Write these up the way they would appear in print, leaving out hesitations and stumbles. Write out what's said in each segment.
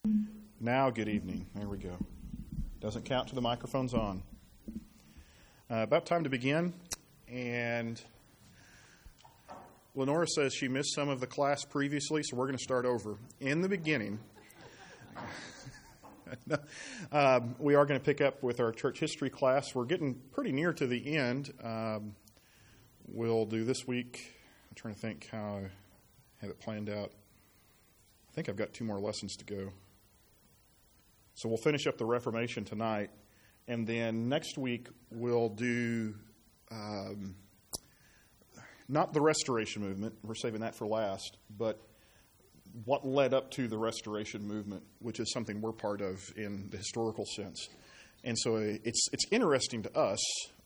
Now, good evening. There we go. Doesn't count till the microphone's on. About time to begin. And Lenora says she missed some of the class previously, so we're going to start over. In the beginning, we are going to pick up with our church history class. We're getting pretty near to the end. We'll do this week. I'm trying to think how I have it planned out. I think I've got 2 more lessons to go. So we'll finish up the Reformation tonight, and then next week we'll do not the Restoration Movement. We're saving that for last, but what led up to the Restoration Movement, which is something we're part of in the historical sense. And so it's interesting to us.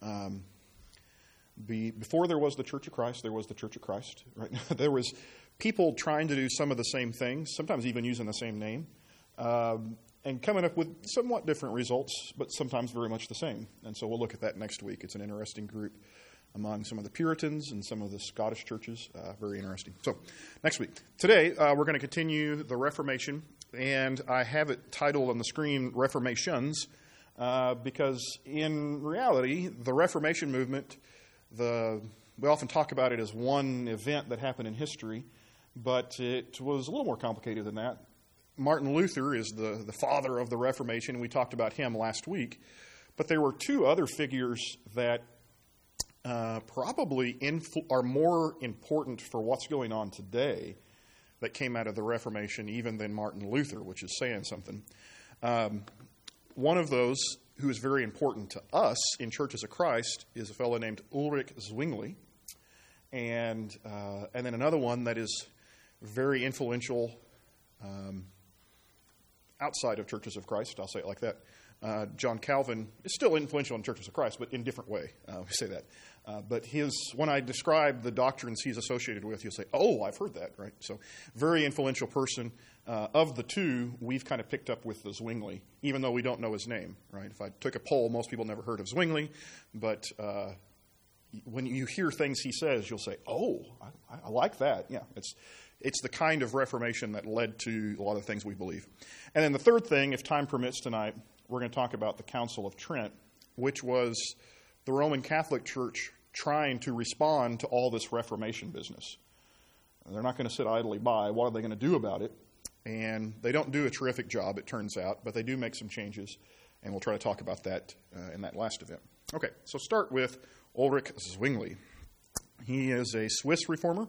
Before there was the Church of Christ, there was the Church of Christ. Right? There was people trying to do some of the same things, sometimes even using the same name, and coming up with somewhat different results, but sometimes very much the same. And so we'll look at that next week. It's an interesting group among some of the Puritans and some of the Scottish churches. Very interesting. So next week. Today, we're going to continue the Reformation, and I have it titled on the screen, Reformations, because in reality, the Reformation movement, we often talk about it as one event that happened in history, but it was a little more complicated than that. Martin Luther is the father of the Reformation. We talked about him last week. But there were 2 other figures that probably are more important for what's going on today that came out of the Reformation even than Martin Luther, which is saying something. One of those who is very important to us in Churches of Christ is a fellow named Ulrich Zwingli. And then another one that is very influential outside of Churches of Christ, I'll say it like that. John Calvin is still influential in Churches of Christ, but in a different way. We say that. But when I describe the doctrines he's associated with, you'll say, oh, I've heard that, right? So very influential person. Of the 2, we've kind of picked up with the Zwingli, even though we don't know his name, right? If I took a poll, most people never heard of Zwingli, but when you hear things he says, you'll say, oh, I like that. Yeah, it's the kind of Reformation that led to a lot of things we believe. And then the third thing, if time permits tonight, we're going to talk about the Council of Trent, which was the Roman Catholic Church trying to respond to all this Reformation business. They're not going to sit idly by. What are they going to do about it? And they don't do a terrific job, it turns out, but they do make some changes, and we'll try to talk about that in that last event. Okay, so start with Ulrich Zwingli. He is a Swiss reformer.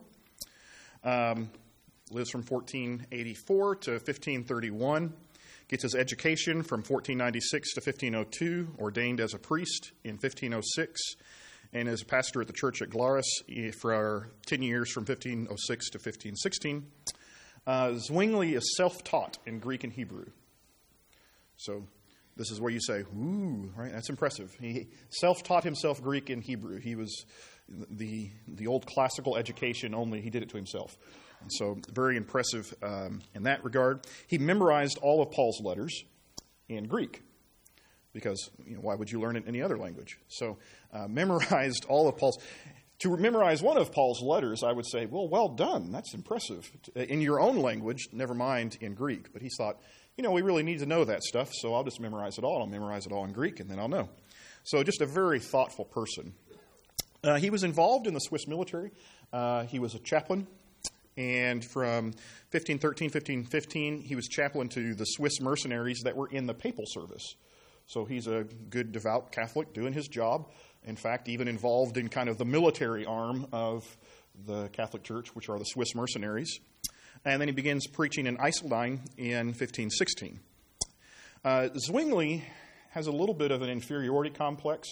Lives from 1484 to 1531, gets his education from 1496 to 1502, ordained as a priest in 1506, and is a pastor at the church at Glarus for 10 years from 1506 to 1516. Zwingli is self-taught in Greek and Hebrew. So this is where you say, ooh, right? That's impressive. He self-taught himself Greek and Hebrew. He was the old classical education, only he did it to himself. And so very impressive in that regard. He memorized all of Paul's letters in Greek because why would you learn it in any other language? So memorized all of Paul's. To memorize one of Paul's letters, I would say, well done. That's impressive. In your own language, never mind in Greek. But he thought, we really need to know that stuff, so I'll just memorize it all. I'll memorize it all in Greek, and then I'll know. So just a very thoughtful person. He was involved in the Swiss military. He was a chaplain. And from 1513, 1515, he was chaplain to the Swiss mercenaries that were in the papal service. So he's a good, devout Catholic doing his job. In fact, even involved in kind of the military arm of the Catholic Church, which are the Swiss mercenaries. And then he begins preaching in Eisleben in 1516. Zwingli has a little bit of an inferiority complex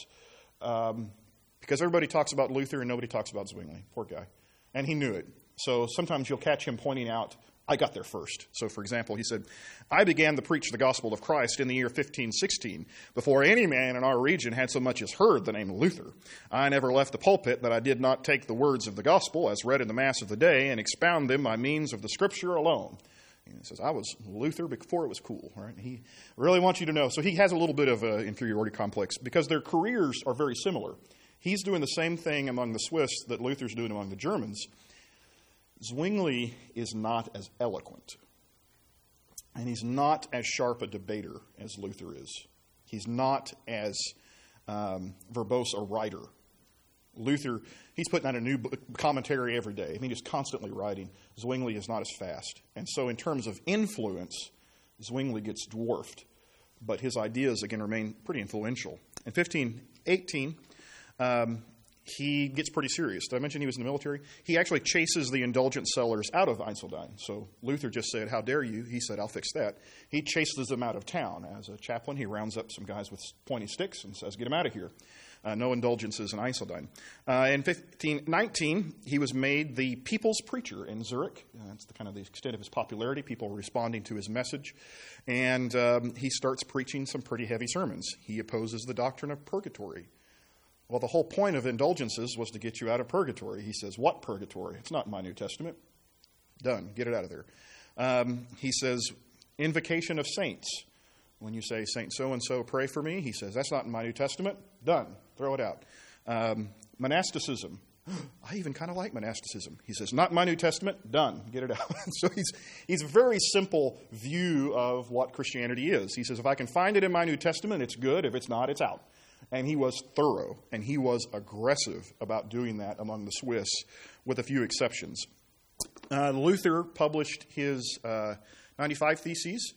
because everybody talks about Luther and nobody talks about Zwingli. Poor guy. And he knew it. So sometimes you'll catch him pointing out, I got there first. So, for example, he said, I began to preach the gospel of Christ in the year 1516, before any man in our region had so much as heard the name of Luther. I never left the pulpit that I did not take the words of the gospel as read in the Mass of the day and expound them by means of the Scripture alone. And he says, I was Luther before it was cool. Right? He really wants you to know. So he has a little bit of an inferiority complex because their careers are very similar. He's doing the same thing among the Swiss that Luther's doing among the Germans. Zwingli is not as eloquent. And he's not as sharp a debater as Luther is. He's not as verbose a writer. Luther, he's putting out a new commentary every day. I mean, he's constantly writing. Zwingli is not as fast. And so in terms of influence, Zwingli gets dwarfed. But his ideas, again, remain pretty influential. In 1518, he gets pretty serious. Did I mention he was in the military? He actually chases the indulgence sellers out of Einsiedeln. So Luther just said, "How dare you?" He said, "I'll fix that." He chases them out of town. As a chaplain, he rounds up some guys with pointy sticks and says, "Get them out of here." No indulgences in Einsiedeln. In 1519, he was made the people's preacher in Zurich. That's kind of the extent of his popularity, people responding to his message. And he starts preaching some pretty heavy sermons. He opposes the doctrine of purgatory. Well, the whole point of indulgences was to get you out of purgatory. He says, "What purgatory? It's not in my New Testament." Done. Get it out of there. He says, "Invocation of saints." When you say, "Saint so-and-so, pray for me," he says, "That's not in my New Testament." Done. Throw it out. Monasticism. I even kind of like monasticism. He says, "Not in my New Testament." Done. Get it out. So he's a very simple view of what Christianity is. He says, if I can find it in my New Testament, it's good. If it's not, it's out. And he was thorough, and he was aggressive about doing that among the Swiss, with a few exceptions. Luther published his 95 Theses.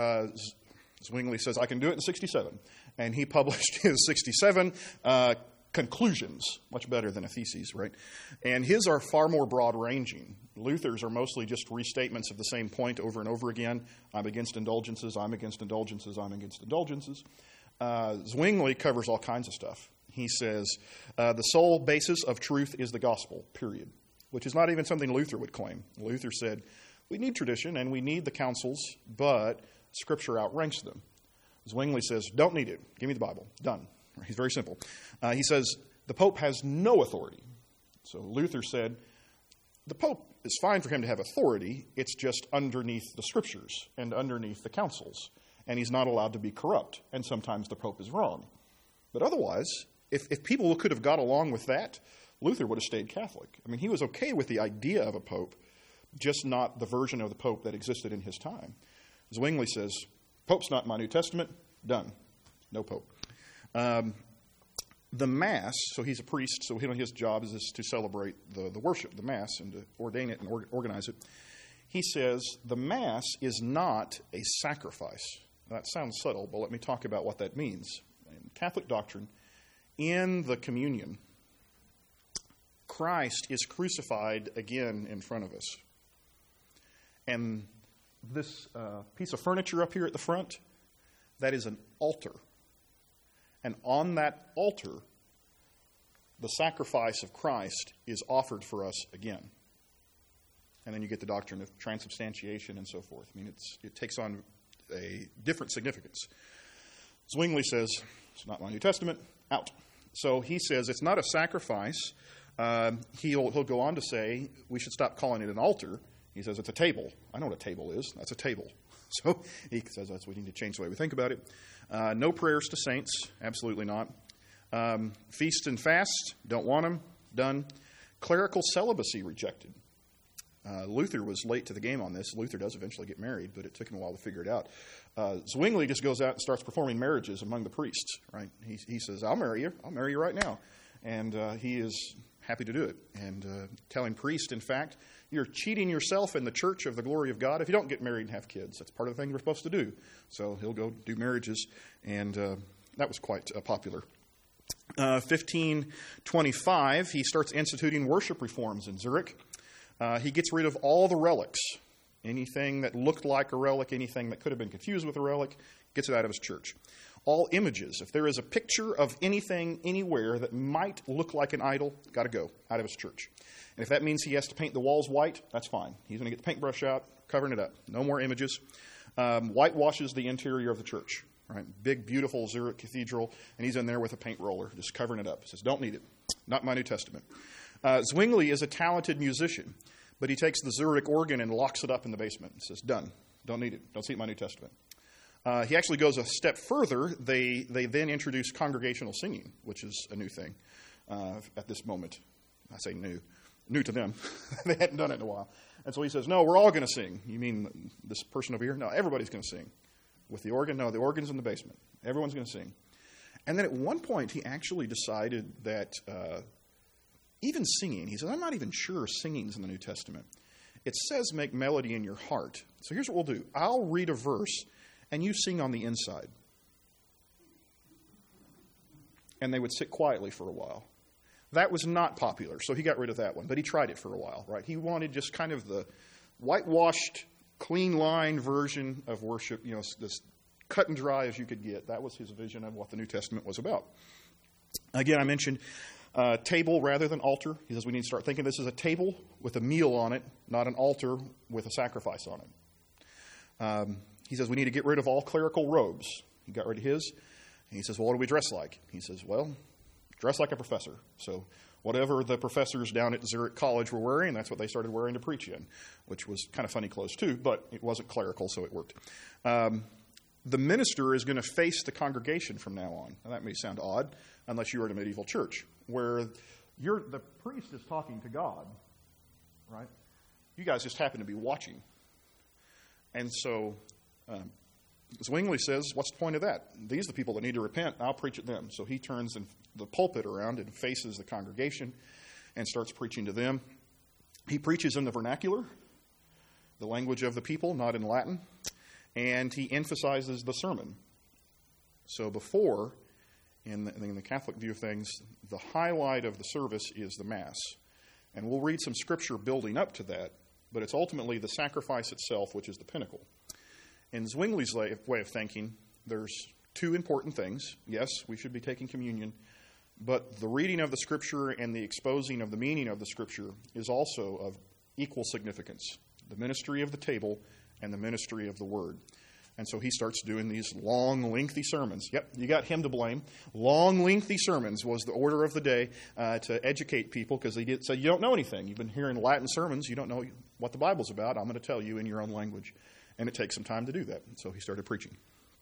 Zwingli says, I can do it in 67. And he published his 67 conclusions, much better than a thesis, right? And his are far more broad-ranging. Luther's are mostly just restatements of the same point over and over again. I'm against indulgences, I'm against indulgences, I'm against indulgences. Zwingli covers all kinds of stuff. He says, the sole basis of truth is the gospel, period, which is not even something Luther would claim. Luther said, we need tradition and we need the councils, but Scripture outranks them. Zwingli says, don't need it. Give me the Bible. Done. He's very simple. He says, the Pope has no authority. So Luther said, the Pope is fine for him to have authority. It's just underneath the Scriptures and underneath the councils. And he's not allowed to be corrupt. And sometimes the Pope is wrong. But otherwise, if people could have got along with that, Luther would have stayed Catholic. I mean, he was okay with the idea of a Pope, just not the version of the Pope that existed in his time. Zwingli says, Pope's not in my New Testament. Done. No Pope. The Mass, so he's a priest, so his job is to celebrate the worship, the Mass, and to ordain it and organize it. He says the Mass is not a sacrifice. Now, that sounds subtle, but let me talk about what that means. In Catholic doctrine, in the communion, Christ is crucified again in front of us. And this piece of furniture up here at the front, that is an altar. And on that altar, the sacrifice of Christ is offered for us again. And then you get the doctrine of transubstantiation and so forth. I mean, it takes on a different significance. Zwingli says, it's not my New Testament, out. So he says it's not a sacrifice. He'll go on to say we should stop calling it an altar. He says it's a table. I know what a table is. That's a table. So he says we need to change the way we think about it. No prayers to saints. Absolutely not. Feast and fast. Don't want them. Done. Clerical celibacy rejected. Luther was late to the game on this. Luther does eventually get married, but it took him a while to figure it out. Zwingli just goes out and starts performing marriages among the priests. Right? He says, I'll marry you. I'll marry you right now. And he is happy to do it. And telling priests, in fact, you're cheating yourself in the church of the glory of God if you don't get married and have kids. That's part of the thing you're supposed to do. So he'll go do marriages, and that was quite popular. 1525, he starts instituting worship reforms in Zurich. He gets rid of all the relics. Anything that looked like a relic, anything that could have been confused with a relic, gets it out of his church. All images. If there is a picture of anything anywhere that might look like an idol, got to go out of his church. And if that means he has to paint the walls white, that's fine. He's going to get the paintbrush out, covering it up. No more images. Whitewashes the interior of the church. Right? Big, beautiful Zurich cathedral, and he's in there with a paint roller, just covering it up. He says, don't need it. Not my New Testament. Zwingli is a talented musician, but he takes the Zurich organ and locks it up in the basement. He says, done. Don't need it. Don't see it in my New Testament. He actually goes a step further. They then introduce congregational singing, which is a new thing at this moment. I say new. new to them. They hadn't done it in a while. And so he says, no, we're all going to sing. You mean this person over here? No, everybody's going to sing. With the organ? No, the organ's in the basement. Everyone's going to sing. And then at one point, he actually decided that even singing, he says, I'm not even sure singing's in the New Testament. It says make melody in your heart. So here's what we'll do. I'll read a verse, and you sing on the inside. And they would sit quietly for a while. That was not popular, so he got rid of that one. But he tried it for a while, right? He wanted just kind of the whitewashed, clean line version of worship, this cut and dry as you could get. That was his vision of what the New Testament was about. Again, I mentioned table rather than altar. He says we need to start thinking this is a table with a meal on it, not an altar with a sacrifice on it. He says we need to get rid of all clerical robes. He got rid of his. And he says, well, what do we dress like? He says, well, dress like a professor. So whatever the professors down at Zurich College were wearing, that's what they started wearing to preach in, which was kind of funny clothes too, but it wasn't clerical, so it worked. The minister is going to face the congregation from now on. Now, that may sound odd, unless you were at a medieval church, where the priest is talking to God, right? You guys just happen to be watching. And so Zwingli says, what's the point of that? These are the people that need to repent. I'll preach at them. So he turns the pulpit around and faces the congregation and starts preaching to them. He preaches in the vernacular, the language of the people, not in Latin. And he emphasizes the sermon. So before, in the Catholic view of things, the highlight of the service is the Mass. And we'll read some scripture building up to that, but it's ultimately the sacrifice itself, which is the pinnacle. In Zwingli's way of thinking, there's two important things. Yes, we should be taking communion, but the reading of the Scripture and the exposing of the meaning of the Scripture is also of equal significance. The ministry of the table and the ministry of the Word. And so he starts doing these long, lengthy sermons. Yep, you got him to blame. Long, lengthy sermons was the order of the day to educate people, because they said, you don't know anything. You've been hearing Latin sermons. You don't know what the Bible's about. I'm going to tell you in your own language. And it takes some time to do that. So he started preaching.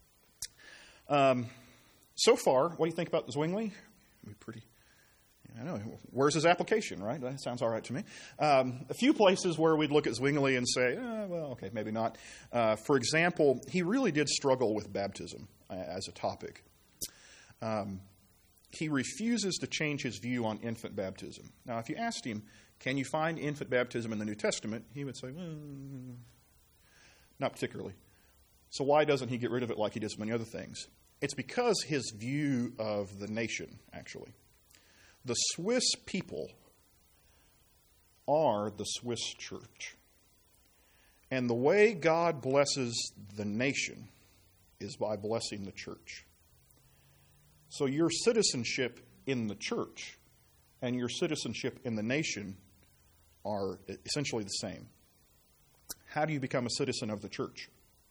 So far, what do you think about Zwingli? I know. Where's his application, right? That sounds all right to me. A few places where we'd look at Zwingli and say, well, okay, maybe not. For example, he really did struggle with baptism as a topic. He refuses to change his view on infant baptism. Now, if you asked him, can you find infant baptism in the New Testament? He would say, well, not particularly. So why doesn't he get rid of it like he does many other things? It's because his view of the nation, actually. The Swiss people are the Swiss church. And the way God blesses the nation is by blessing the church. So your citizenship in the church and your citizenship in the nation are essentially the same. How do you become a citizen of the church?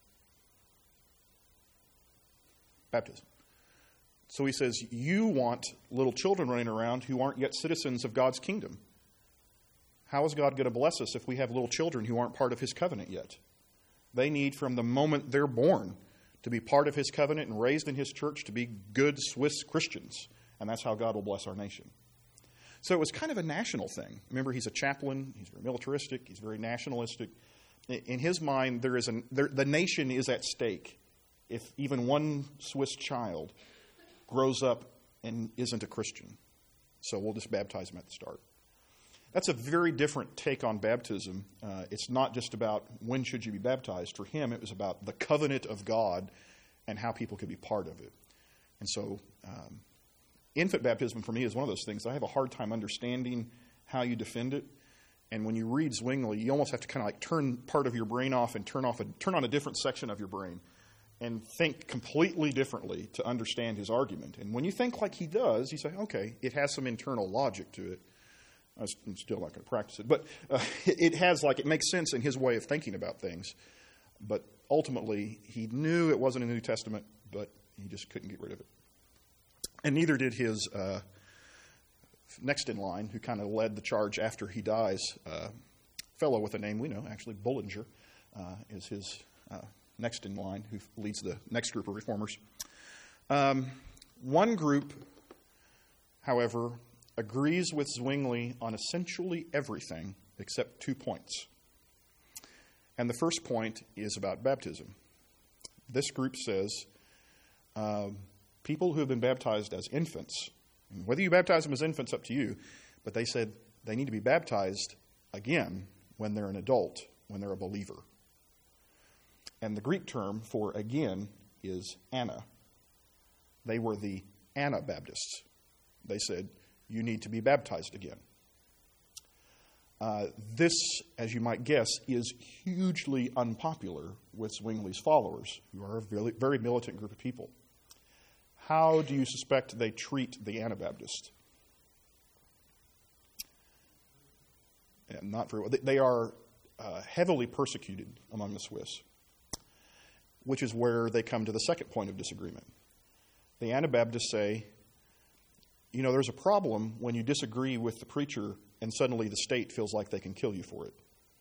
Baptism. So he says, you want little children running around who aren't yet citizens of God's kingdom. How is God going to bless us if we have little children who aren't part of his covenant yet? They need, from the moment they're born, to be part of his covenant and raised in his church to be good Swiss Christians. And that's how God will bless our nation. So it was kind of a national thing. Remember, he's a chaplain. He's very militaristic. He's very nationalistic. In his mind, the nation is at stake if even one Swiss child grows up and isn't a Christian. So we'll just baptize him at the start. That's a very different take on baptism. It's not just about when should you be baptized. For him, it was about the covenant of God and how people could be part of it. And so infant baptism for me is one of those things. I have a hard time understanding how you defend it. And when you read Zwingli, you almost have to kind of like turn part of your brain off and turn on a different section of your brain and think completely differently to understand his argument. And when you think like he does, you say, okay, it has some internal logic to it. I'm still not going to practice it. But it makes sense in his way of thinking about things. But ultimately, he knew it wasn't in the New Testament, but he just couldn't get rid of it. And neither did his next in line, who kind of led the charge after he dies, fellow with a name we know, actually, Bullinger, is his next in line, who leads the next group of reformers. One group, however, agrees with Zwingli on essentially everything except 2 points. And the first point is about baptism. This group says people who have been baptized as infants, and whether you baptize them as infants, up to you, but they said they need to be baptized again when they're an adult, when they're a believer. And the Greek term for again is Anna. They were the Anabaptists. They said, you need to be baptized again. This, as you might guess, is hugely unpopular with Zwingli's followers, who are a very, very militant group of people. How do you suspect they treat the Anabaptists? Not very well. They are heavily persecuted among the Swiss, which is where they come to the second point of disagreement. The Anabaptists say, you know, there's a problem when you disagree with the preacher and suddenly the state feels like they can kill you for it.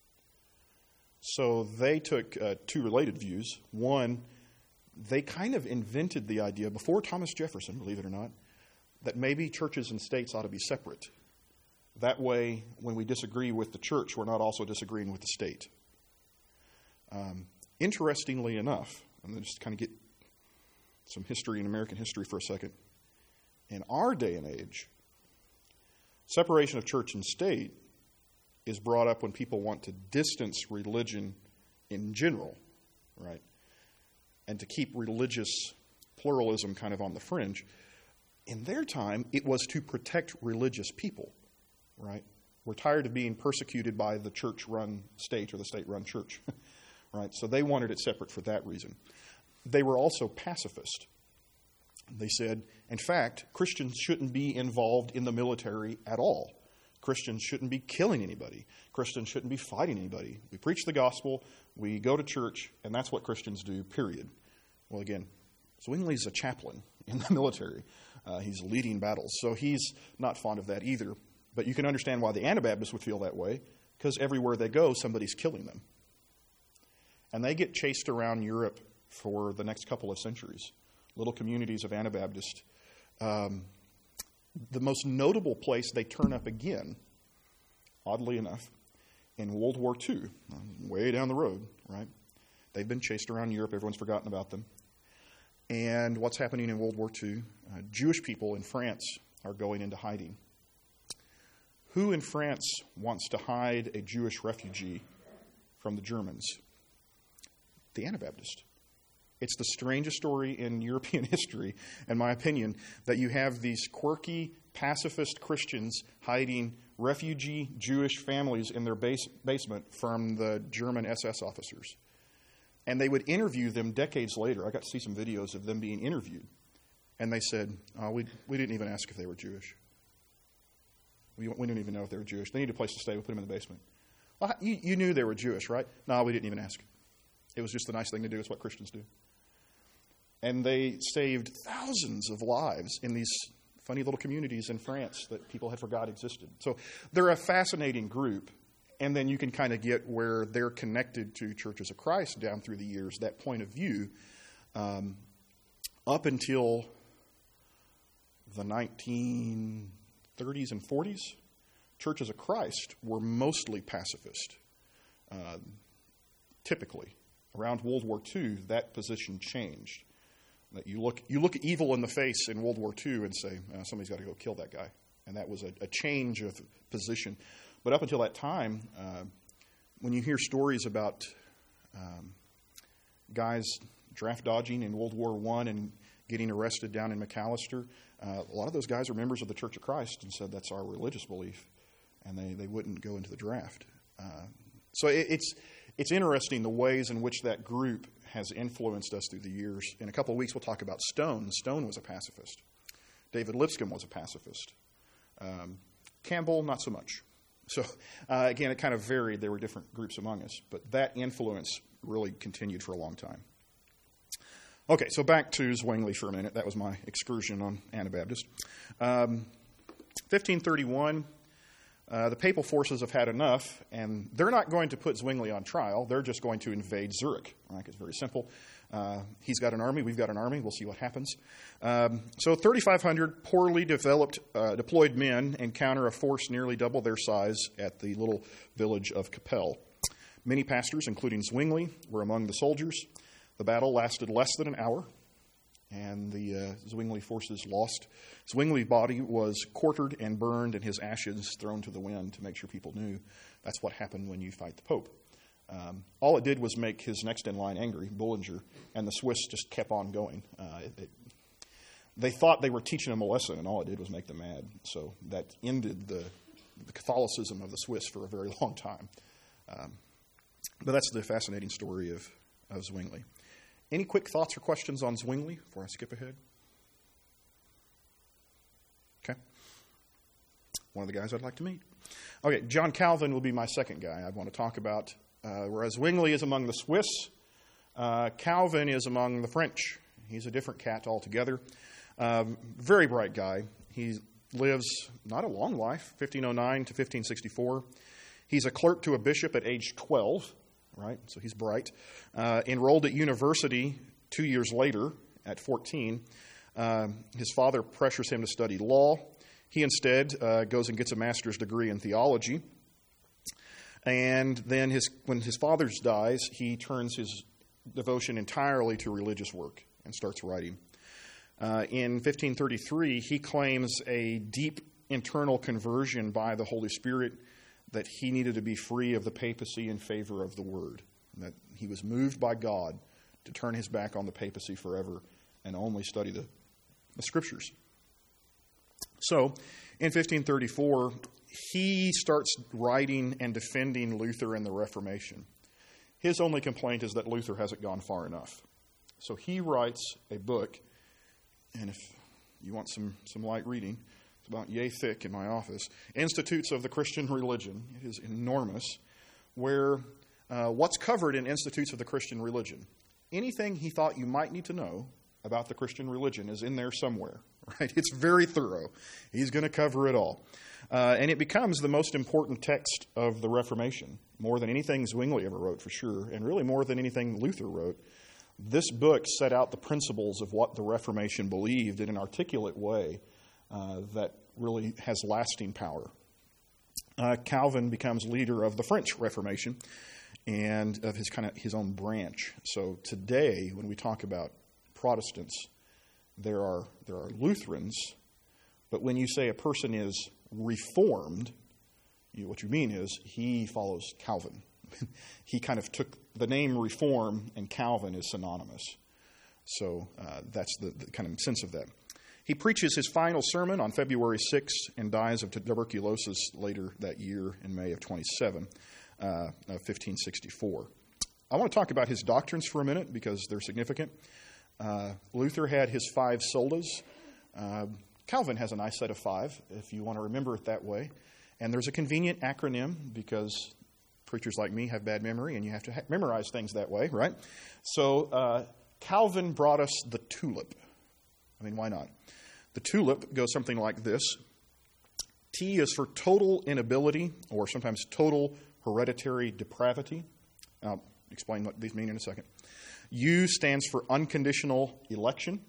So they took two related views. One, they kind of invented the idea, before Thomas Jefferson, believe it or not, that maybe churches and states ought to be separate. That way, when we disagree with the church, we're not also disagreeing with the state. Interestingly enough, I'm going to just kind of get some history in American history for a second. In our day and age, separation of church and state is brought up when people want to distance religion in general, right? And to keep religious pluralism kind of on the fringe. In their time, it was to protect religious people, right? We're tired of being persecuted by the church-run state or the state-run church, right? So they wanted it separate for that reason. They were also pacifist. They said, in fact, Christians shouldn't be involved in the military at all. Christians shouldn't be killing anybody. Christians shouldn't be fighting anybody. We preach the gospel, we go to church, and that's what Christians do, period. Well, again, Zwingli's a chaplain in the military. He's leading battles, so he's not fond of that either. But you can understand why the Anabaptists would feel that way, because everywhere they go, somebody's killing them. And they get chased around Europe for the next couple of centuries. Little communities of Anabaptists. The most notable place they turn up again, oddly enough, in World War II, way down the road, right? They've been chased around Europe. Everyone's forgotten about them. And what's happening in World War II? Jewish people in France are going into hiding. Who in France wants to hide a Jewish refugee from the Germans? The Anabaptist. It's the strangest story in European history, in my opinion, that you have these quirky, pacifist Christians hiding refugee Jewish families in their basement from the German SS officers. And they would interview them decades later. I got to see some videos of them being interviewed. And they said, we didn't even ask if they were Jewish. We didn't even know if they were Jewish. They needed a place to stay. We put them in the basement. Well, you knew they were Jewish, right? No, we didn't even ask. It was just the nice thing to do. It's what Christians do. And they saved thousands of lives in these funny little communities in France that people had forgot existed. So they're a fascinating group. And then you can kind of get where they're connected to Churches of Christ down through the years, that point of view, up until the 1930s and 40s. Churches of Christ were mostly pacifist, typically. Around World War II, that position changed. That you look evil in the face in World War II and say, somebody's got to go kill that guy. And that was a change of position. But up until that time, when you hear stories about guys draft dodging in World War I and getting arrested down in McAllister, a lot of those guys are members of the Church of Christ and said that's our religious belief. And they wouldn't go into the draft. So it's interesting the ways in which that group has influenced us through the years. In a couple of weeks, we'll talk about Stone. Stone was a pacifist. David Lipscomb was a pacifist. Campbell, not so much. So, again, it kind of varied. There were different groups among us. But that influence really continued for a long time. Okay, so back to Zwingli for a minute. That was my excursion on Anabaptist. 1531, The papal forces have had enough, and they're not going to put Zwingli on trial. They're just going to invade Zurich. Right? It's very simple. He's got an army. We've got an army. We'll see what happens. So 3,500 poorly developed, deployed men encounter a force nearly double their size at the little village of Kapelle. Many pastors, including Zwingli, were among the soldiers. The battle lasted less than an hour, and the Zwingli forces lost. Zwingli's body was quartered and burned, and his ashes thrown to the wind to make sure people knew that's what happened when you fight the Pope. All it did was make his next in line angry, Bullinger, and the Swiss just kept on going. They thought they were teaching them a lesson, and all it did was make them mad. So that ended the Catholicism of the Swiss for a very long time. But that's the fascinating story of Zwingli. Any quick thoughts or questions on Zwingli before I skip ahead? Okay. One of the guys I'd like to meet. Okay, John Calvin will be my second guy I want to talk about. Whereas Zwingli is among the Swiss, Calvin is among the French. He's a different cat altogether. Very bright guy. He lives not a long life, 1509 to 1564. He's a clerk to a bishop at age 12, right? So he's bright. Enrolled at university 2 years later at 14. His father pressures him to study law. He instead goes and gets a master's degree in theology. And then when his father dies, he turns his devotion entirely to religious work and starts writing. In 1533, he claims a deep internal conversion by the Holy Spirit, that he needed to be free of the papacy in favor of the Word, that he was moved by God to turn his back on the papacy forever and only study the Scriptures. So, in 1534, he starts writing and defending Luther and the Reformation. His only complaint is that Luther hasn't gone far enough. So he writes a book, and if you want some light reading, it's about yay thick in my office, Institutes of the Christian Religion. It is enormous, where what's covered in Institutes of the Christian Religion, anything he thought you might need to know about the Christian religion is in there somewhere. Right? It's very thorough. He's going to cover it all. And it becomes the most important text of the Reformation, more than anything Zwingli ever wrote, for sure, and really more than anything Luther wrote. This book set out the principles of what the Reformation believed in an articulate way that really has lasting power. Calvin becomes leader of the French Reformation and of his own branch. So today, when we talk about Protestants, there are Lutherans, but when you say a person is Reformed, what you mean is he follows Calvin. He kind of took the name Reform, and Calvin is synonymous. So that's the kind of sense of that. He preaches his final sermon on February 6th and dies of tuberculosis later that year in May of 1564. I want to talk about his doctrines for a minute because they're significant. Luther had his 5 solas. Calvin has a nice set of 5, if you want to remember it that way. And there's a convenient acronym because preachers like me have bad memory and you have to memorize things that way, right? So Calvin brought us the TULIP. I mean, why not? The TULIP goes something like this. T is for total inability, or sometimes total hereditary depravity. I'll explain what these mean in a second. U stands for unconditional election.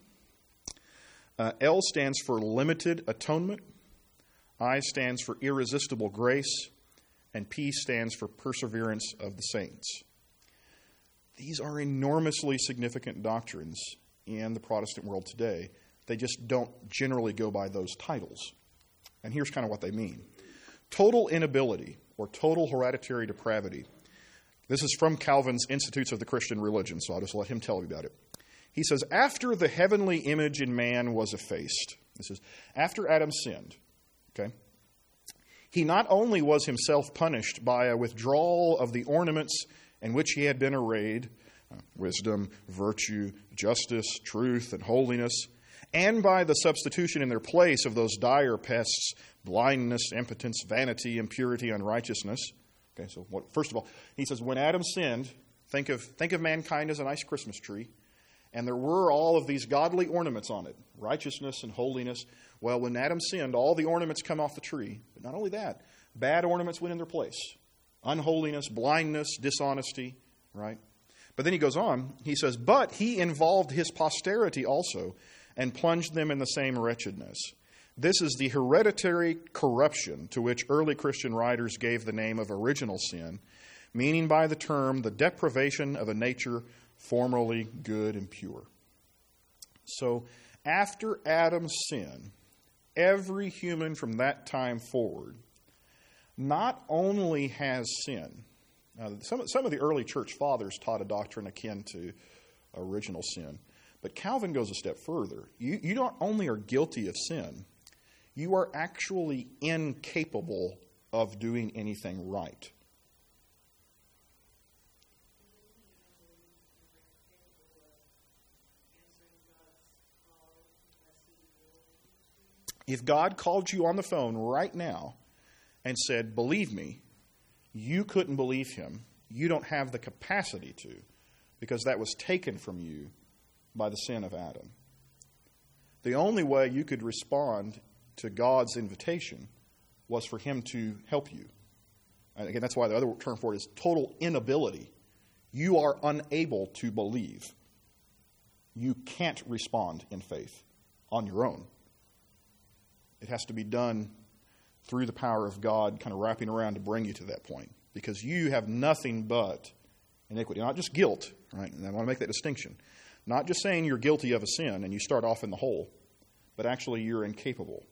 L stands for limited atonement. I stands for irresistible grace. And P stands for perseverance of the saints. These are enormously significant doctrines in the Protestant world today. They just don't generally go by those titles. And here's kind of what they mean. Total inability, or total hereditary depravity. This is from Calvin's Institutes of the Christian Religion, so I'll just let him tell you about it. He says, after the heavenly image in man was effaced, this is after Adam sinned, okay, he not only was himself punished by a withdrawal of the ornaments in which he had been arrayed, wisdom, virtue, justice, truth, and holiness, and by the substitution in their place of those dire pests, blindness, impotence, vanity, impurity, unrighteousness. Okay, so first of all, he says, when Adam sinned, think of mankind as a nice Christmas tree, and there were all of these godly ornaments on it, righteousness and holiness. Well, when Adam sinned, all the ornaments come off the tree. But not only that, Bad ornaments went in their place. Unholiness, blindness, dishonesty, right? But then he goes on, he says, but he involved his posterity also and plunged them in the same wretchedness. This is the hereditary corruption to which early Christian writers gave the name of original sin, meaning by the term the deprivation of a nature formerly good and pure. So after Adam's sin, every human from that time forward not only has sin. Now, some of the early church fathers taught a doctrine akin to original sin, but Calvin goes a step further. You not only are guilty of sin, you are actually incapable of doing anything right. If God called you on the phone right now and said, believe me, you couldn't believe him. You don't have the capacity to, because that was taken from you by the sin of Adam. The only way you could respond to God's invitation was for him to help you. And again, that's why the other term for it is total inability. You are unable to believe. You can't respond in faith on your own. It has to be done through the power of God kind of wrapping around to bring you to that point. Because you have nothing but iniquity. Not just guilt, right? And I want to make that distinction. Not just saying you're guilty of a sin and you start off in the hole, but actually you're incapable.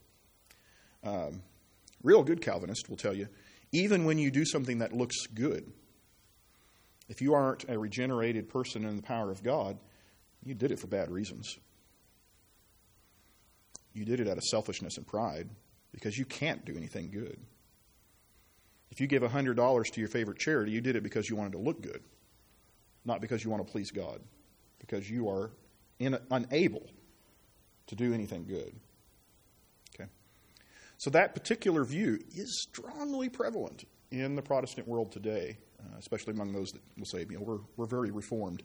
Real good Calvinist will tell you, even when you do something that looks good, if you aren't a regenerated person in the power of God, you did it for bad reasons. You did it out of selfishness and pride because you can't do anything good. If you give $100 to your favorite charity, you did it because you wanted to look good, not because you want to please God, because you are unable to do anything good. Okay? So that particular view is strongly prevalent in the Protestant world today, especially among those that will say, we're very reformed.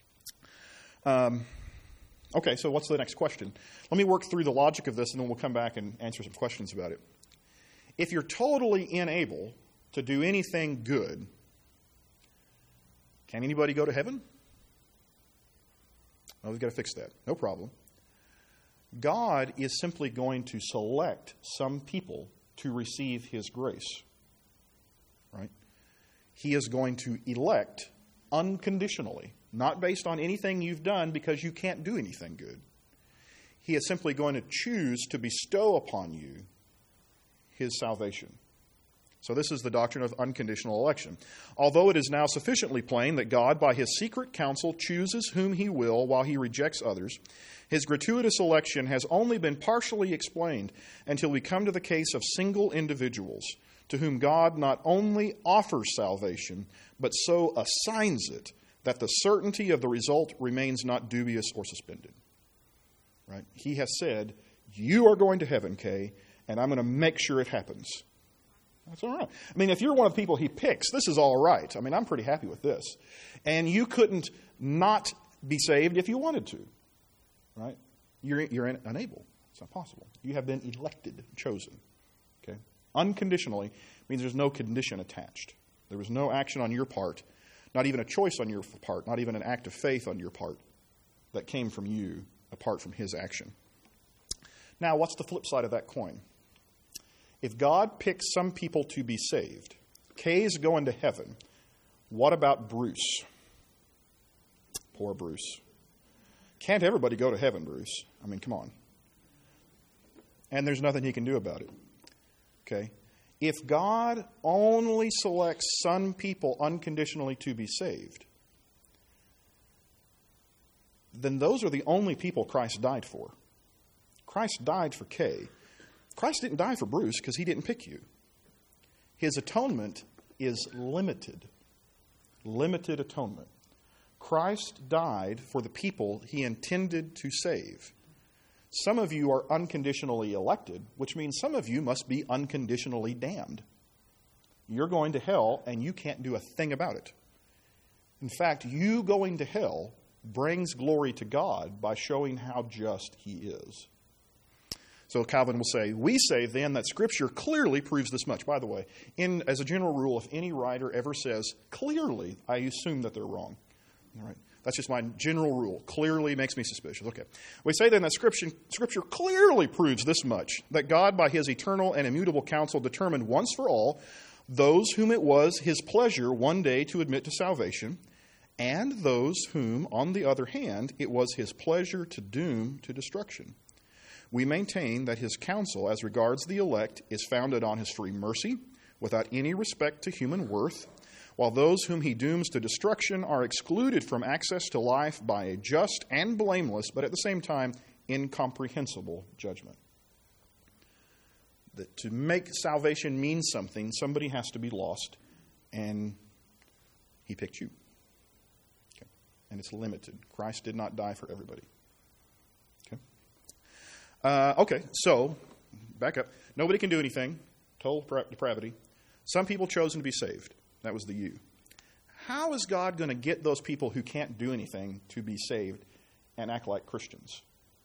Okay, so what's the next question? Let me work through the logic of this, and then we'll come back and answer some questions about it. If you're totally unable to do anything good, can anybody go to heaven? Well, we've got to fix that. No problem. God is simply going to select some people to receive his grace. Right? He is going to elect unconditionally. Not based on anything you've done because you can't do anything good. He is simply going to choose to bestow upon you his salvation. So this is the doctrine of unconditional election. Although it is now sufficiently plain that God, by his secret counsel, chooses whom he will while he rejects others, his gratuitous election has only been partially explained until we come to the case of single individuals to whom God not only offers salvation, but so assigns it that the certainty of the result remains not dubious or suspended. Right? He has said, you are going to heaven, Kay, and I'm going to make sure it happens. That's all right. I mean, if you're one of the people he picks, this is all right. I mean, I'm pretty happy with this. And you couldn't not be saved if you wanted to. Right? You're unable. It's not possible. You have been elected, chosen. Okay? Unconditionally means there's no condition attached. There was no action on your part. Not even a choice on your part, not even an act of faith on your part that came from you apart from his action. Now, what's the flip side of that coin? If God picks some people to be saved, Kay's going to heaven, what about Bruce? Poor Bruce. Can't everybody go to heaven, Bruce? I mean, come on. And there's nothing he can do about it. Okay? If God only selects some people unconditionally to be saved, then those are the only people Christ died for. Christ died for Kay. Christ didn't die for Bruce because he didn't pick you. His atonement is limited. Limited atonement. Christ died for the people he intended to save. Some of you are unconditionally elected, which means some of you must be unconditionally damned. You're going to hell, and you can't do a thing about it. In fact, you going to hell brings glory to God by showing how just he is. So Calvin will say, we say then that Scripture clearly proves this much. By the way, as a general rule, if any writer ever says clearly, I assume that they're wrong. All right. That's just my general rule. Clearly makes me suspicious. Okay. We say then that Scripture clearly proves this much, that God by his eternal and immutable counsel determined once for all those whom it was his pleasure one day to admit to salvation, and those whom, on the other hand, it was his pleasure to doom to destruction. We maintain that his counsel as regards the elect is founded on his free mercy, without any respect to human worth, while those whom he dooms to destruction are excluded from access to life by a just and blameless, but at the same time, incomprehensible judgment. That to make salvation mean something, somebody has to be lost, and he picked you. Okay. And it's limited. Christ did not die for everybody. Okay, so, back up. Nobody can do anything. Total depravity. Some people chosen to be saved. That was the you. How is God going to get those people who can't do anything to be saved and act like Christians?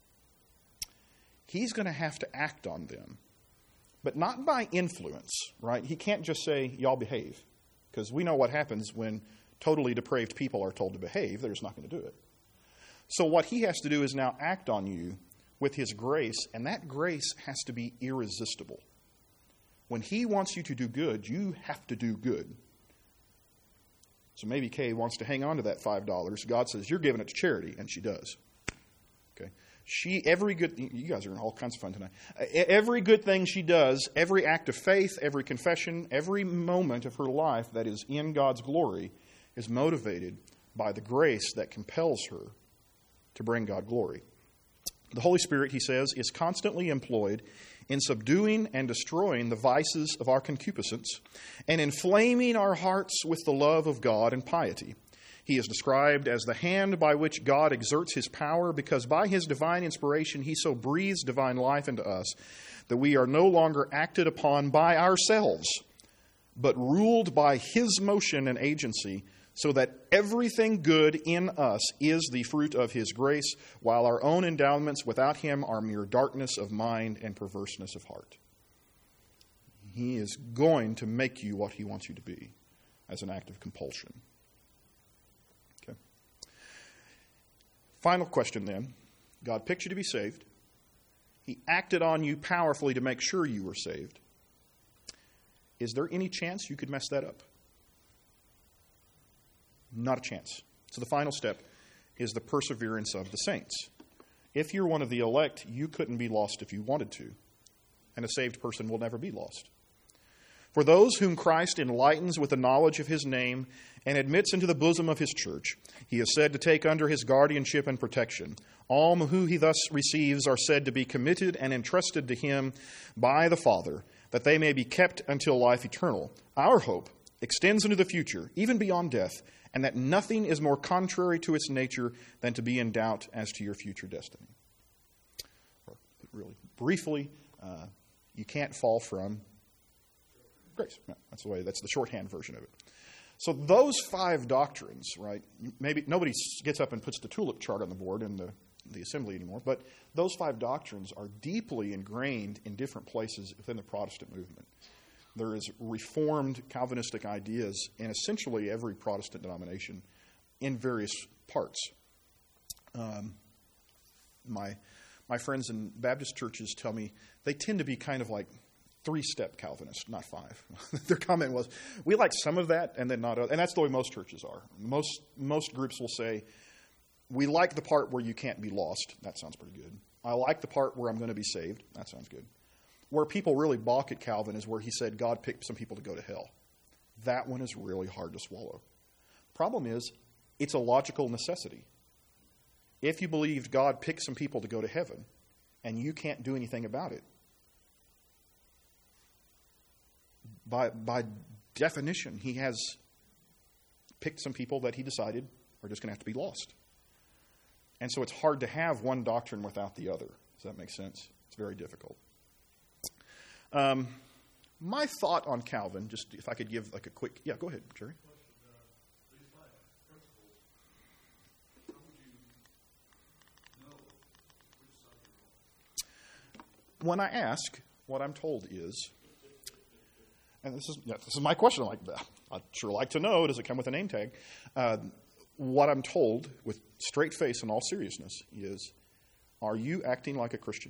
He's going to have to act on them. But not by influence, right? He can't just say, y'all behave. Because we know what happens when totally depraved people are told to behave. They're just not going to do it. So what he has to do is now act on you with his grace, and that grace has to be irresistible. When he wants you to do good, you have to do good. So maybe Kay wants to hang on to that $5. God says, you're giving it to charity, and she does. Okay. You guys are in all kinds of fun tonight. Every good thing she does, every act of faith, every confession, every moment of her life that is in God's glory is motivated by the grace that compels her to bring God glory. The Holy Spirit, he says, is constantly employed in subduing and destroying the vices of our concupiscence and inflaming our hearts with the love of God and piety. He is described as the hand by which God exerts his power because by his divine inspiration he so breathes divine life into us that we are no longer acted upon by ourselves, but ruled by his motion and agency, so that everything good in us is the fruit of his grace, while our own endowments without him are mere darkness of mind and perverseness of heart. He is going to make you what he wants you to be as an act of compulsion. Okay. Final question then. God picked you to be saved. He acted on you powerfully to make sure you were saved. Is there any chance you could mess that up? Not a chance. So the final step is the perseverance of the saints. If you're one of the elect, you couldn't be lost if you wanted to. And a saved person will never be lost. For those whom Christ enlightens with the knowledge of his name and admits into the bosom of his church, he is said to take under his guardianship and protection. All who he thus receives are said to be committed and entrusted to him by the Father, that they may be kept until life eternal. Our hope extends into the future, even beyond death, and that nothing is more contrary to its nature than to be in doubt as to your future destiny. Or really briefly, you can't fall from grace. No, that's the shorthand version of it. So those 5 doctrines, right? Maybe nobody gets up and puts the tulip chart on the board in the assembly anymore, but those 5 doctrines are deeply ingrained in different places within the Protestant movement. There is Reformed Calvinistic ideas in essentially every Protestant denomination in various parts. My friends in Baptist churches tell me they tend to be kind of like 3-step Calvinists, not 5. Their comment was, we like some of that and then not other. And that's the way most churches are. Most groups will say, we like the part where you can't be lost. That sounds pretty good. I like the part where I'm going to be saved. That sounds good. Where people really balk at Calvin is where he said God picked some people to go to hell. That one is really hard to swallow. Problem is, it's a logical necessity. If you believed God picked some people to go to heaven and you can't do anything about it, by definition, he has picked some people that he decided are just going to have to be lost. And so it's hard to have one doctrine without the other. Does that make sense? It's very difficult. My thought on Calvin, just if I could give like a quick... Yeah, go ahead, Jerry. These 5 principles, how would you know which side you're when I ask, what I'm told is, and this is my question. I'd sure like to know, does it come with a name tag? What I'm told with straight face and all seriousness is, are you acting like a Christian?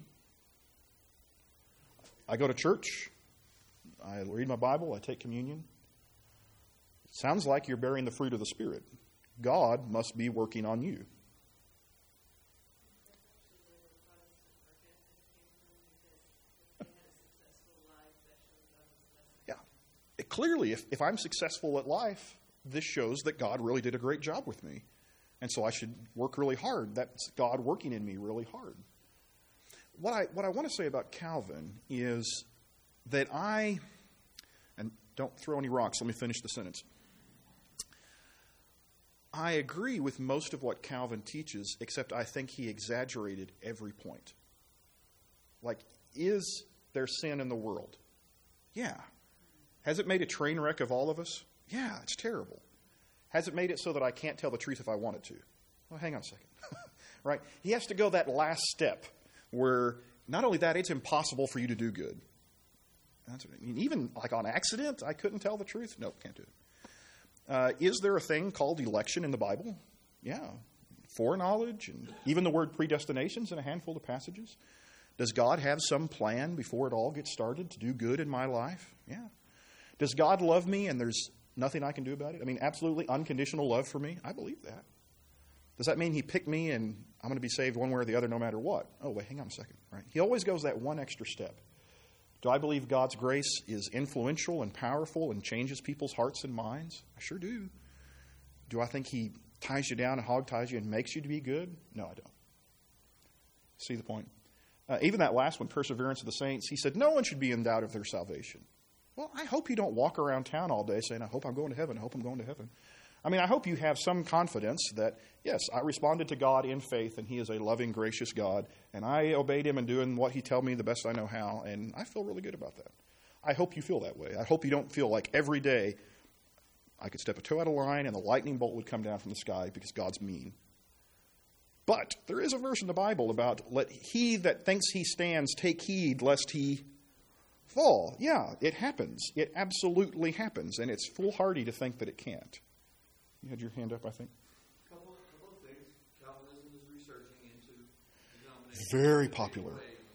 I go to church. I read my Bible. I take communion. It sounds like you're bearing the fruit of the Spirit. God must be working on you. Clearly, if I'm successful at life, this shows that God really did a great job with me. And so I should work really hard. That's God working in me really hard. What I want to say about Calvin is that and don't throw any rocks, let me finish the sentence. I agree with most of what Calvin teaches, except I think he exaggerated every point. Like, is there sin in the world? Yeah. Has it made a train wreck of all of us? Yeah, it's terrible. Has it made it so that I can't tell the truth if I wanted to? Well, hang on a second. Right? He has to go that last step where not only that, it's impossible for you to do good. Even like on accident, I couldn't tell the truth? Nope, can't do it. Is there a thing called election in the Bible? Yeah. Foreknowledge, and even the word predestination's in a handful of passages. Does God have some plan before it all gets started to do good in my life? Yeah. Does God love me and there's nothing I can do about it? I mean, absolutely unconditional love for me? I believe that. Does that mean he picked me and I'm going to be saved one way or the other no matter what? Oh, wait, hang on a second. Right? He always goes that one extra step. Do I believe God's grace is influential and powerful and changes people's hearts and minds? I sure do. Do I think he ties you down and hog-ties you and makes you to be good? No, I don't. See the point? Even that last one, Perseverance of the Saints, he said no one should be in doubt of their salvation. Well, I hope you don't walk around town all day saying, I hope I'm going to heaven, I hope I'm going to heaven. I mean, I hope you have some confidence that, yes, I responded to God in faith, and he is a loving, gracious God, and I obeyed him in doing what he told me the best I know how, and I feel really good about that. I hope you feel that way. I hope you don't feel like every day I could step a toe out of line and the lightning bolt would come down from the sky because God's mean. But there is a verse in the Bible about, let he that thinks he stands take heed lest he fall. Yeah, it happens. It absolutely happens, and it's foolhardy to think that it can't. You had your hand up, I think. Couple of things. Calvinism is researching into denominations. Very popular.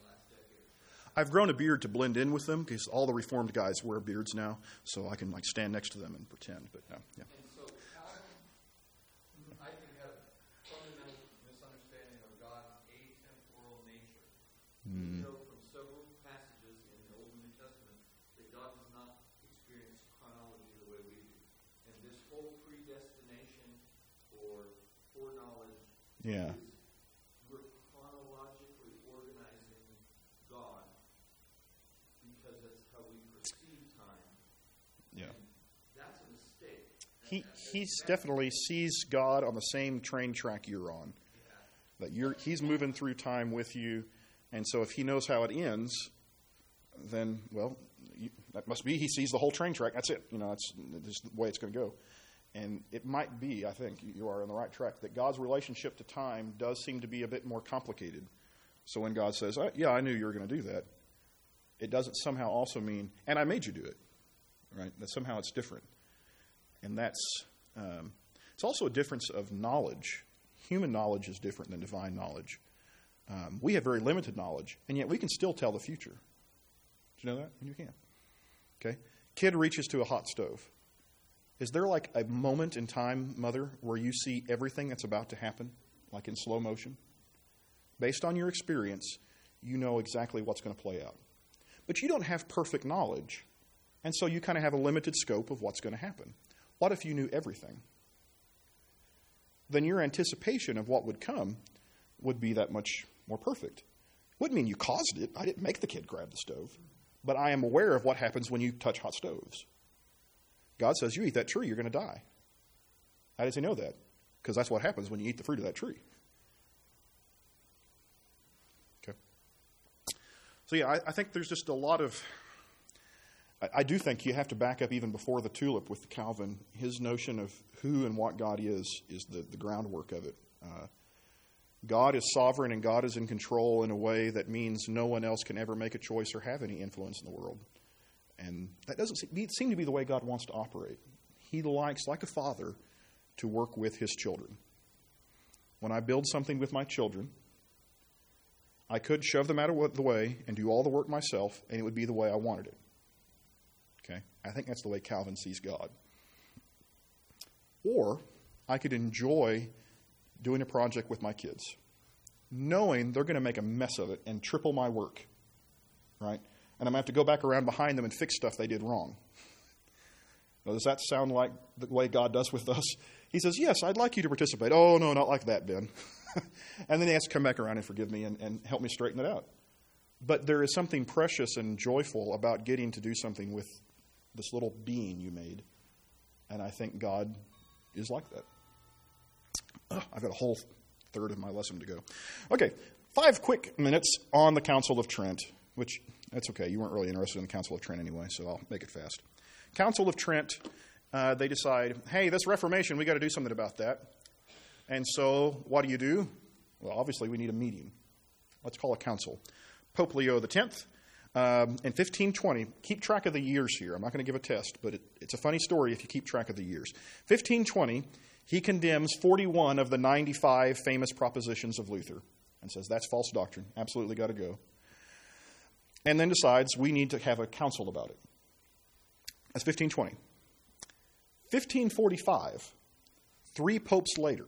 I've grown a beard to blend in with them because all the Reformed guys wear beards now, so I can stand next to them and pretend. But no, yeah. And so Calvin, I think, had a fundamental misunderstanding of God's atemporal nature. We know from several passages in the Old and New Testament that God does not experience chronology the way we do. And this whole predestination or foreknowledge Yeah. is we're chronologically organizing God because that's how we perceive time. Yeah. And that's a mistake. He definitely sees God on the same train track you're on. That he's moving through time with you, and so if he knows how it ends, then, well, that must be he sees the whole train track. That's it. That's just the way it's going to go. And it might be, I think, you are on the right track, that God's relationship to time does seem to be a bit more complicated. So when God says, yeah, I knew you were going to do that, it doesn't somehow also mean, and I made you do it, right? That somehow it's different. And that's, it's also a difference of knowledge. Human knowledge is different than divine knowledge. We have very limited knowledge, and yet we can still tell the future. Do you know that? You can. Okay? Kid reaches to a hot stove. Is there like a moment in time, Mother, where you see everything that's about to happen, like in slow motion? Based on your experience, you know exactly what's going to play out. But you don't have perfect knowledge, and so you kind of have a limited scope of what's going to happen. What if you knew everything? Then your anticipation of what would come would be that much more perfect. Wouldn't mean you caused it. I didn't make the kid grab the stove. But I am aware of what happens when you touch hot stoves. God says, you eat that tree, you're going to die. How does he know that? Because that's what happens when you eat the fruit of that tree. Okay. So yeah, I think there's just a lot of... I do think you have to back up even before the tulip with Calvin. His notion of who and what God is the groundwork of it. God is sovereign and God is in control in a way that means no one else can ever make a choice or have any influence in the world. And that doesn't seem to be the way God wants to operate. He likes, like a father, to work with his children. When I build something with my children, I could shove them out of the way and do all the work myself, and it would be the way I wanted it. Okay? I think that's the way Calvin sees God. Or I could enjoy doing a project with my kids, knowing they're going to make a mess of it and triple my work, right? And I'm going to have to go back around behind them and fix stuff they did wrong. Now, does that sound like the way God does with us? He says, yes, I'd like you to participate. Oh, no, not like that, Ben. And then he has to come back around and forgive me and help me straighten it out. But there is something precious and joyful about getting to do something with this little being you made. And I think God is like that. I've got a whole third of my lesson to go. Okay, 5 quick minutes on the Council of Trent, which, that's okay. You weren't really interested in the Council of Trent anyway, so I'll make it fast. Council of Trent, they decide, hey, this Reformation, we got to do something about that. And so what do? Well, obviously we need a meeting. Let's call a council. Pope Leo X, in 1520, keep track of the years here. I'm not going to give a test, but it's a funny story if you keep track of the years. 1520, he condemns 41 of the 95 famous propositions of Luther and says that's false doctrine, absolutely got to go. And then decides we need to have a council about it. That's 1520. 1545, 3 popes later,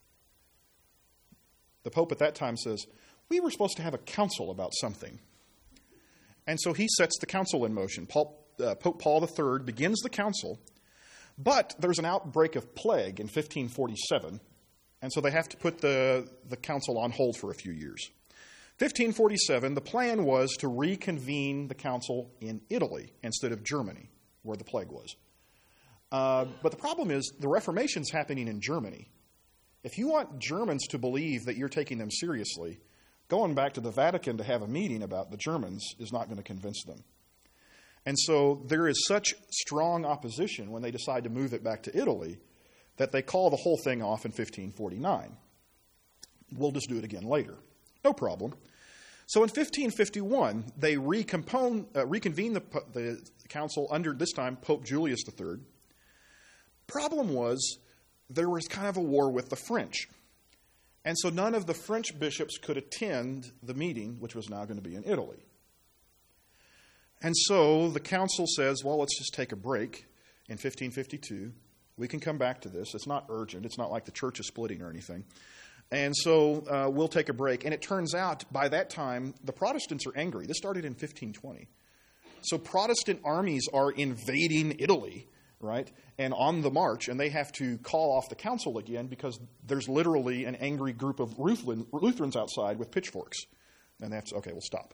the pope at that time says, we were supposed to have a council about something. And so he sets the council in motion. Pope Paul III begins the council, but there's an outbreak of plague in 1547, and so they have to put the council on hold for a few years. 1547, the plan was to reconvene the council in Italy instead of Germany, where the plague was. But the problem is the Reformation's happening in Germany. If you want Germans to believe that you're taking them seriously, going back to the Vatican to have a meeting about the Germans is not going to convince them. And so there is such strong opposition when they decide to move it back to Italy that they call the whole thing off in 1549. We'll just do it again later. No problem. So in 1551, they reconvene the council under, this time, Pope Julius III. Problem was, there was kind of a war with the French. And so none of the French bishops could attend the meeting, which was now going to be in Italy. And so the council says, well, let's just take a break in 1552. We can come back to this. It's not urgent. It's not like the church is splitting or anything. And so we'll take a break. And it turns out, by that time, the Protestants are angry. This started in 1520. So Protestant armies are invading Italy, right, and on the march, and they have to call off the council again because there's literally an angry group of Lutherans outside with pitchforks. And they have to, okay, we'll stop.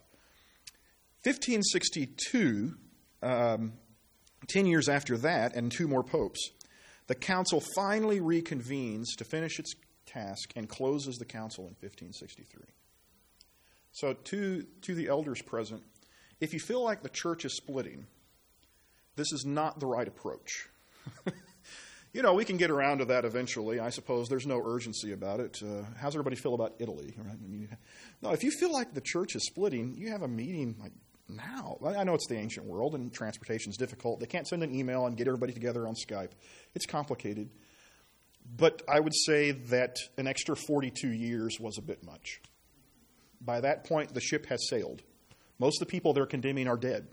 1562, 10 years after that, and 2 more popes, the council finally reconvenes to finish its task and closes the council in 1563. So to the elders present, if you feel like the church is splitting, this is not the right approach. We can get around to that eventually. I suppose there's no urgency about it. How's everybody feel about Italy? Right? No, if you feel like the church is splitting, you have a meeting like now. I know it's the ancient world and transportation is difficult. They can't send an email and get everybody together on Skype. It's complicated. But I would say that an extra 42 years was a bit much. By that point, the ship has sailed. Most of the people they're condemning are dead.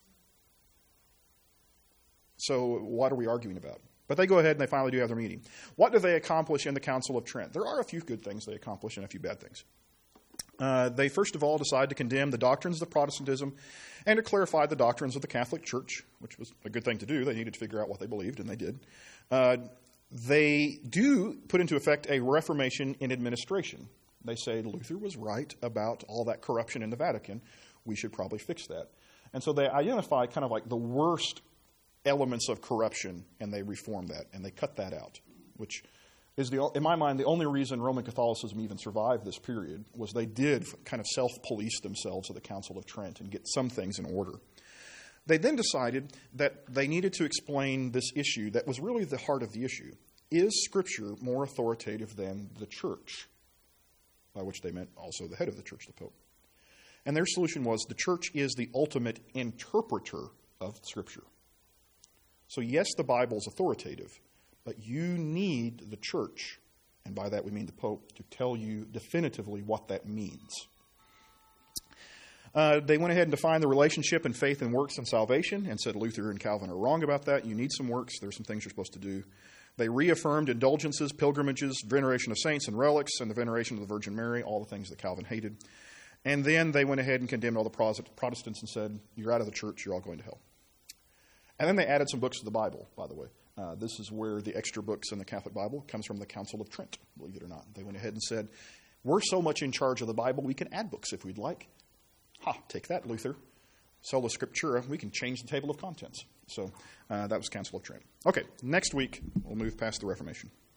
So what are we arguing about? But they go ahead and they finally do have their meeting. What do they accomplish in the Council of Trent? There are a few good things they accomplish and a few bad things. They first of all decide to condemn the doctrines of Protestantism and to clarify the doctrines of the Catholic Church, which was a good thing to do. They needed to figure out what they believed, and they did. They do put into effect a reformation in administration. They say Luther was right about all that corruption in the Vatican. We should probably fix that. And so they identify kind of like the worst elements of corruption, and they reform that, and they cut that out, which is, in my mind, the only reason Roman Catholicism even survived this period was they did kind of self-police themselves at the Council of Trent and get some things in order. They then decided that they needed to explain this issue that was really the heart of the issue. Is Scripture more authoritative than the church? by which they meant also the head of the church, the Pope. And their solution was the church is the ultimate interpreter of Scripture. So yes, the Bible is authoritative, but you need the church, and by that we mean the Pope, to tell you definitively what that means. They went ahead and defined the relationship in faith and works and salvation and said Luther and Calvin are wrong about that. You need some works. There's some things you're supposed to do. They reaffirmed indulgences, pilgrimages, veneration of saints and relics, and the veneration of the Virgin Mary, all the things that Calvin hated. And then they went ahead and condemned all the Protestants and said, you're out of the church, you're all going to hell. And then they added some books to the Bible, by the way. This is where the extra books in the Catholic Bible comes from, the Council of Trent, believe it or not. They went ahead and said, we're so much in charge of the Bible, we can add books if we'd like. Ha, take that, Luther. Sola Scriptura, we can change the table of contents. So that was Council of Trent. Okay, next week we'll move past the Reformation.